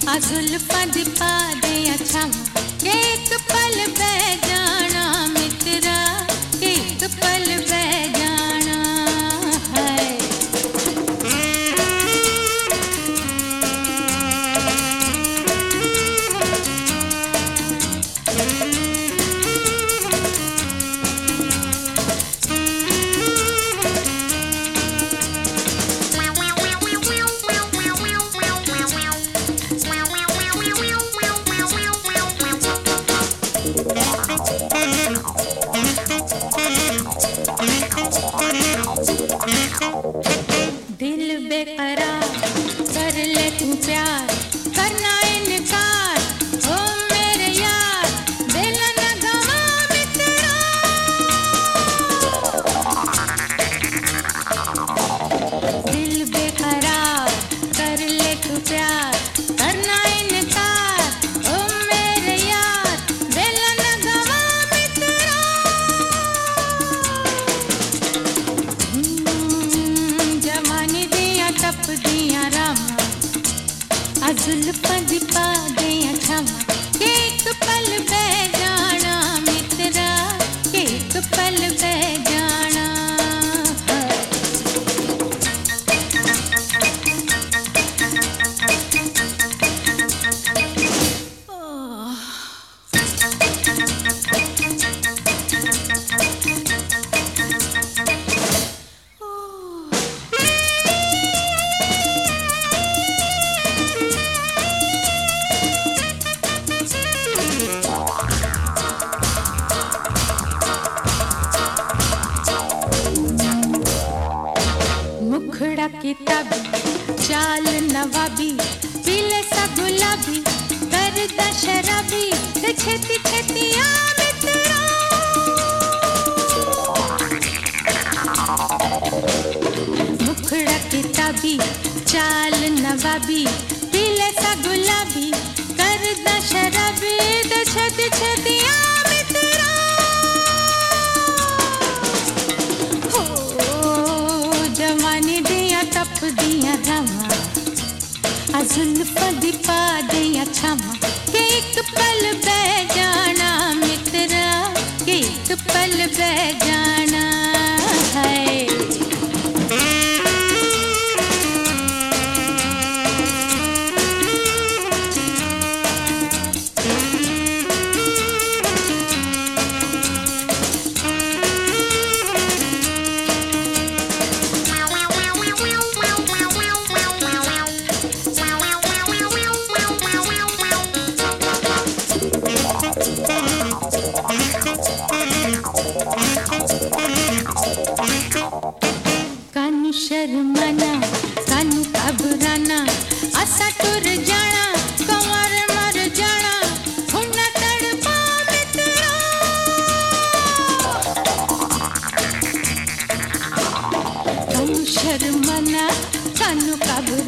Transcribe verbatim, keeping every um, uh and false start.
जुल्फां दी पा दे अच्छा के एक पल बह जाना मित्रा के एक पल बह जाना है। दिल बेकरार कर ले तू प्यार करना इनकार ओ मेरे यार दिल न गवा मित्रा। दिल बेकरार कर ले तू प्यार करना इनकार ओ मेरे यार दिल न गवा मित्रा। जवानी दिया टप दिया रामा जुल्फां दी पा दिया छामा के एक पल बह जाना मित्रा के एक पल बह जाना। मुखड़ा किताबी चाल नवाबी पीले सा गुलाबी करदा शराबी ते छेती छेती आ मित्रा। मुखड़ा किताबी चाल नवाबी पीले सा गुलाबी करदा शराबी ते छेती छेती आ मित्रा। जवानी दिया टप दिया रामा जुल्फां दी पा दिया छामा के एक पल बह जाना मित्रा के एक पल बह जाना है। कानू शर्माना कानू घबराना असा टुर जाना कंवर मर जाना हुन्ना तड़पा मित्रा। कानू शर्माना कानू घबराना